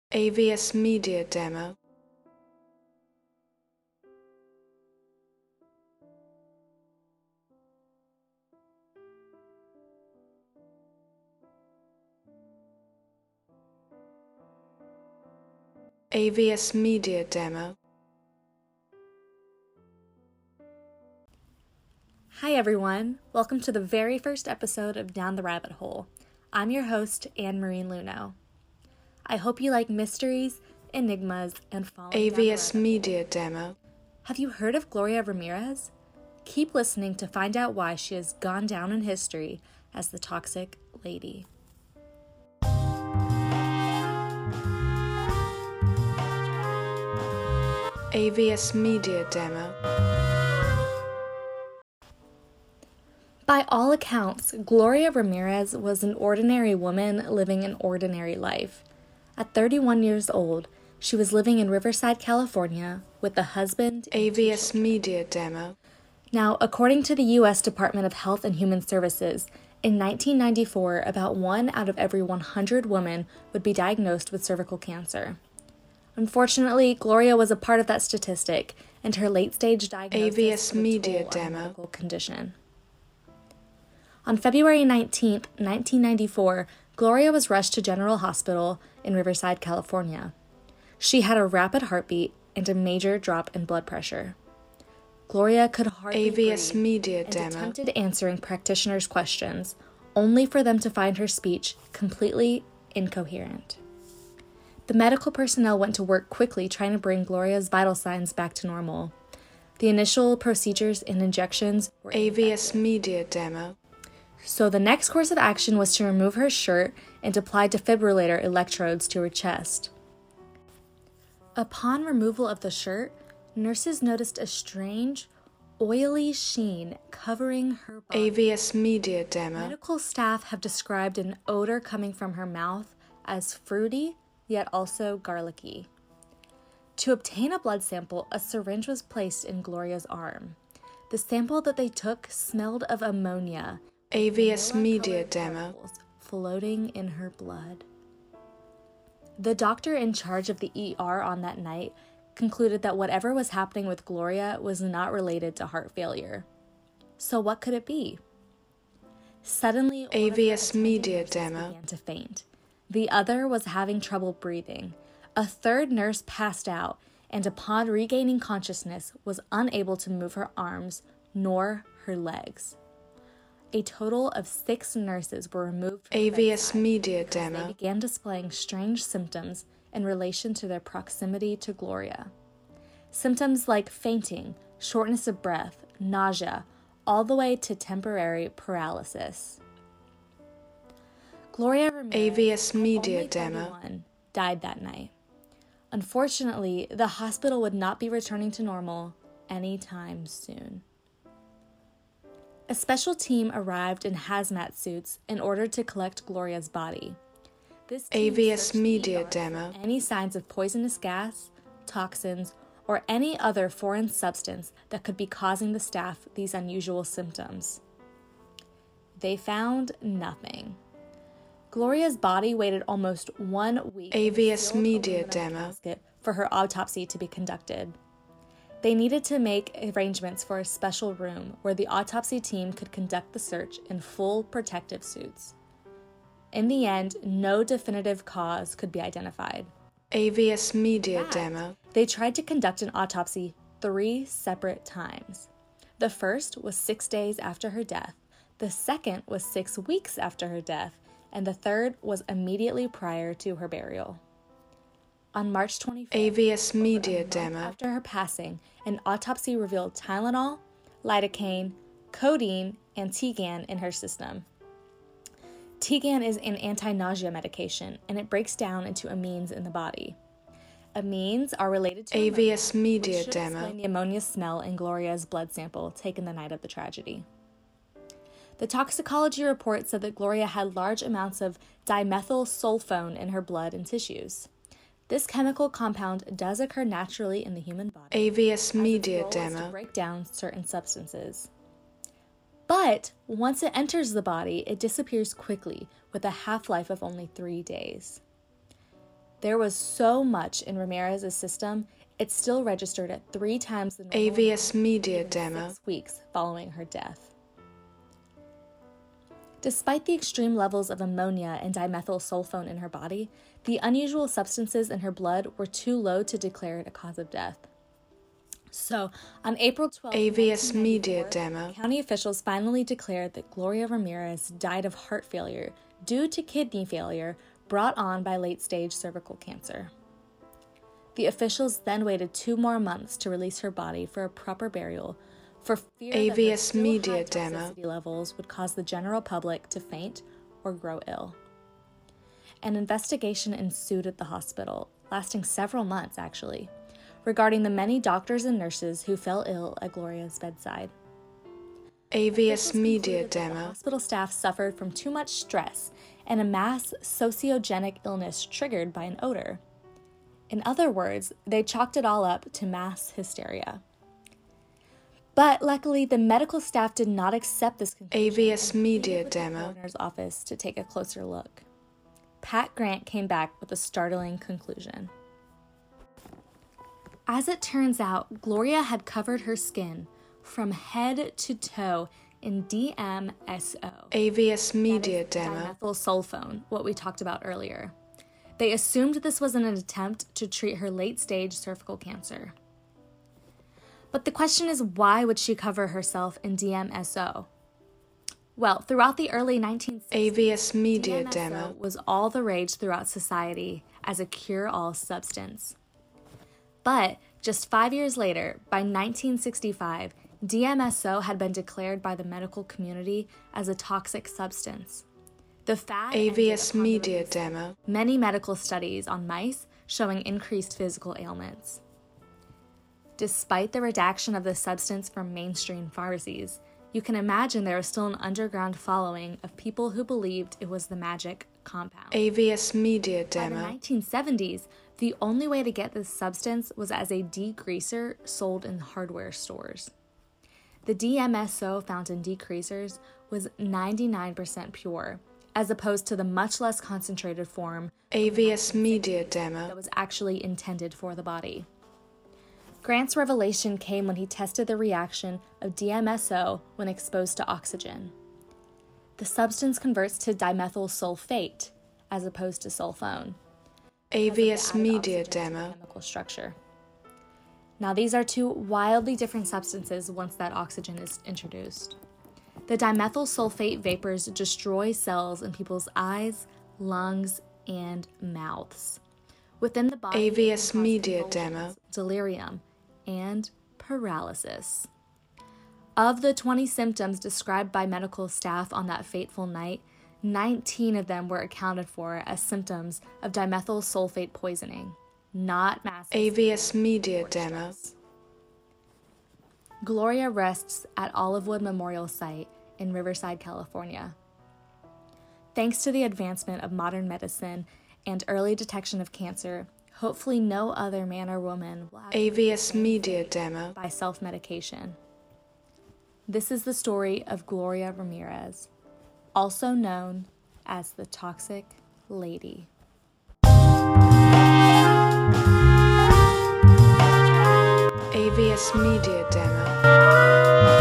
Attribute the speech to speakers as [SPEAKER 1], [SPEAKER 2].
[SPEAKER 1] AVS Media Demo. AVS Media Demo.
[SPEAKER 2] Hi everyone, welcome to the very first episode of Down the Rabbit Hole. I'm your host, Anne-Marie Luno. I hope you like mysteries, enigmas, and falling down the
[SPEAKER 1] AVS
[SPEAKER 2] rabbit
[SPEAKER 1] Media Demo.
[SPEAKER 2] Have you heard of Gloria Ramirez? Keep listening to find out why she has gone down in history as the Toxic Lady.
[SPEAKER 1] AVS Media Demo.
[SPEAKER 2] By all accounts, Gloria Ramirez was an ordinary woman living an ordinary life. At 31 years old, she was living in Riverside, California, with a husband and 2
[SPEAKER 1] AVS
[SPEAKER 2] children.
[SPEAKER 1] Media Demo.
[SPEAKER 2] Now, according to the U.S. Department of Health and Human Services, in 1994, about 1 out of every 100 women would be diagnosed with cervical cancer. Unfortunately, Gloria was a part of that statistic, and her late-stage diagnosis
[SPEAKER 1] AVS
[SPEAKER 2] took a
[SPEAKER 1] Media
[SPEAKER 2] toll on her
[SPEAKER 1] Demo.
[SPEAKER 2] medical condition. On February 19, 1994, Gloria was rushed to General Hospital in Riverside, California. She had a rapid heartbeat and a major drop in blood pressure. Gloria could hardly
[SPEAKER 1] AVS
[SPEAKER 2] breathe
[SPEAKER 1] Media
[SPEAKER 2] and
[SPEAKER 1] Demo.
[SPEAKER 2] attempted answering practitioners' questions, only for them to find her speech completely incoherent. The medical personnel went to work quickly trying to bring Gloria's vital signs back to normal. The initial procedures and injections were
[SPEAKER 1] AVS Media Demo.
[SPEAKER 2] So the next course of action was to remove her shirt and apply defibrillator electrodes to her chest. Upon removal of the shirt, nurses noticed a strange, oily sheen covering her body.
[SPEAKER 1] AVS Media Demo.
[SPEAKER 2] Medical staff have described an odor coming from her mouth as fruity, yet also garlicky. To obtain a blood sample, a syringe was placed in Gloria's arm. The sample that they took smelled of ammonia,
[SPEAKER 1] AVS Media
[SPEAKER 2] vanilla-colored
[SPEAKER 1] Demo.
[SPEAKER 2] particles floating in her blood. The doctor in charge of the ER on that night concluded that whatever was happening with Gloria was not related to heart failure. So what could it be? Suddenly, one of her
[SPEAKER 1] AVS
[SPEAKER 2] attending
[SPEAKER 1] Media
[SPEAKER 2] nurses
[SPEAKER 1] Demo.
[SPEAKER 2] began to faint. The other was having trouble breathing. A third nurse passed out, and upon regaining consciousness, was unable to move her arms nor her legs. A total of 6 nurses were removed from the
[SPEAKER 1] AVS
[SPEAKER 2] bedside
[SPEAKER 1] Media
[SPEAKER 2] because they
[SPEAKER 1] Demo.
[SPEAKER 2] began displaying strange symptoms in relation to their proximity to Gloria. Symptoms like fainting, shortness of breath, nausea, all the way to temporary paralysis. Gloria Ramirez,
[SPEAKER 1] AVS Media
[SPEAKER 2] only
[SPEAKER 1] Demo.
[SPEAKER 2] 31, died that night. Unfortunately, the hospital would not be returning to normal anytime soon. A special team arrived in hazmat suits in order to collect Gloria's body. This team
[SPEAKER 1] AVS
[SPEAKER 2] searched the
[SPEAKER 1] Media
[SPEAKER 2] ER for
[SPEAKER 1] Demo.
[SPEAKER 2] any signs of poisonous gas, toxins, or any other foreign substance that could be causing the staff these unusual symptoms. They found nothing. Gloria's body waited almost 1 week in a
[SPEAKER 1] AVS
[SPEAKER 2] sealed
[SPEAKER 1] Media
[SPEAKER 2] aluminum
[SPEAKER 1] Demo.
[SPEAKER 2] casket for her autopsy to be conducted. They needed to make arrangements for a special room where the autopsy team could conduct the search in full protective suits. In the end, no definitive cause could be identified.
[SPEAKER 1] AVS Media
[SPEAKER 2] fact,
[SPEAKER 1] Demo.
[SPEAKER 2] They tried to conduct an autopsy 3 separate times. The first was 6 days after her death, the second was 6 weeks after her death, and the third was immediately prior to her burial. On March 25th,
[SPEAKER 1] AVS Media
[SPEAKER 2] a month
[SPEAKER 1] Demo.
[SPEAKER 2] after her passing, an autopsy revealed Tylenol, lidocaine, codeine, and Tigan in her system. Tigan is an anti-nausea medication, and it breaks down into amines in the body. Amines are related to
[SPEAKER 1] AVS
[SPEAKER 2] ammonia,
[SPEAKER 1] Media
[SPEAKER 2] which should
[SPEAKER 1] Demo.
[SPEAKER 2] explain the ammonia smell in Gloria's blood sample taken the night of the tragedy. The toxicology report said that Gloria had large amounts of dimethylsulfone in her blood and tissues. This chemical compound does occur naturally in the human body.
[SPEAKER 1] AVS
[SPEAKER 2] Its
[SPEAKER 1] Media
[SPEAKER 2] role is to
[SPEAKER 1] Demo.
[SPEAKER 2] break down certain substances. But once it enters the body, it disappears quickly with a half-life of only 3 days. There was so much in Ramirez's system, it still registered at 3 times the normal
[SPEAKER 1] AVS Media
[SPEAKER 2] in
[SPEAKER 1] Demo.
[SPEAKER 2] 6 weeks following her death. Despite the extreme levels of ammonia and dimethylsulfone in her body, the unusual substances in her blood were too low to declare it a cause of death. So, on April 12,
[SPEAKER 1] AVS Media
[SPEAKER 2] 1994,
[SPEAKER 1] Demo.
[SPEAKER 2] county officials finally declared that Gloria Ramirez died of heart failure due to kidney failure brought on by late-stage cervical cancer. The officials then waited 2 more months to release her body for a proper burial, for fear that her
[SPEAKER 1] AVS
[SPEAKER 2] still
[SPEAKER 1] Media
[SPEAKER 2] high
[SPEAKER 1] Demo.
[SPEAKER 2] toxicity levels would cause the general public to faint or grow ill. An investigation ensued at the hospital, lasting several months actually, regarding the many doctors and nurses who fell ill at Gloria's bedside.
[SPEAKER 1] AVS Media
[SPEAKER 2] Concluded that the
[SPEAKER 1] Demo.
[SPEAKER 2] hospital staff suffered from too much stress and a mass sociogenic illness triggered by an odor. In other words, they chalked it all up to mass hysteria. But luckily, the medical staff did not accept this conclusion.
[SPEAKER 1] AVS Media
[SPEAKER 2] The
[SPEAKER 1] Demo.
[SPEAKER 2] coroner's office to take a closer look. Pat Grant came back with a startling conclusion. As it turns out, Gloria had covered her skin from head to toe in DMSO.
[SPEAKER 1] AVS Media
[SPEAKER 2] That is
[SPEAKER 1] Demo.
[SPEAKER 2] dimethylsulfone, what we talked about earlier. They assumed this was an attempt to treat her late-stage cervical cancer. But the question is, why would she cover herself in DMSO? Well, throughout the early 1960s,
[SPEAKER 1] AVS Media
[SPEAKER 2] DMSO
[SPEAKER 1] Demo.
[SPEAKER 2] was all the rage throughout society as a cure-all substance. But just 5 years later, by 1965, DMSO had been declared by the medical community as a toxic substance. The fad ended
[SPEAKER 1] AVS
[SPEAKER 2] upon the
[SPEAKER 1] Media
[SPEAKER 2] release of
[SPEAKER 1] Demo.
[SPEAKER 2] many medical studies on mice showing increased physical ailments. Despite the redaction of the substance from mainstream pharmacies, you can imagine there was still an underground following of people who believed it was the magic compound.
[SPEAKER 1] AVS Media
[SPEAKER 2] By the
[SPEAKER 1] Demo.
[SPEAKER 2] 1970s, the only way to get this substance was as a degreaser sold in hardware stores. The DMSO found in degreasers was 99% pure, as opposed to the much less concentrated form
[SPEAKER 1] AVS Media
[SPEAKER 2] that
[SPEAKER 1] Demo.
[SPEAKER 2] was actually intended for the body. Grant's revelation came when he tested the reaction of DMSO when exposed to oxygen. The substance converts to dimethyl sulfate as opposed to sulfone.
[SPEAKER 1] AVS Media
[SPEAKER 2] Oxygen to the
[SPEAKER 1] Demo.
[SPEAKER 2] chemical structure. Now, these are 2 wildly different substances once that oxygen is introduced. The dimethyl sulfate vapors destroy cells in people's eyes, lungs, and mouths. Within the body, it can
[SPEAKER 1] AVS
[SPEAKER 2] cause
[SPEAKER 1] Media
[SPEAKER 2] convulsions,
[SPEAKER 1] Demo.
[SPEAKER 2] delirium, and paralysis. Of the 20 symptoms described by medical staff on that fateful night, 19 of them were accounted for as symptoms of dimethyl sulfate poisoning, not mass
[SPEAKER 1] AVS Media Demo.
[SPEAKER 2] Gloria rests at Olivewood Memorial Site in Riverside, California. Thanks to the advancement of modern medicine and early detection of cancer, hopefully no other man or woman will have to
[SPEAKER 1] AVS Media Demo.
[SPEAKER 2] by self-medication. This is the story of Gloria Ramirez, also known as the Toxic Lady.
[SPEAKER 1] AVS Media Demo.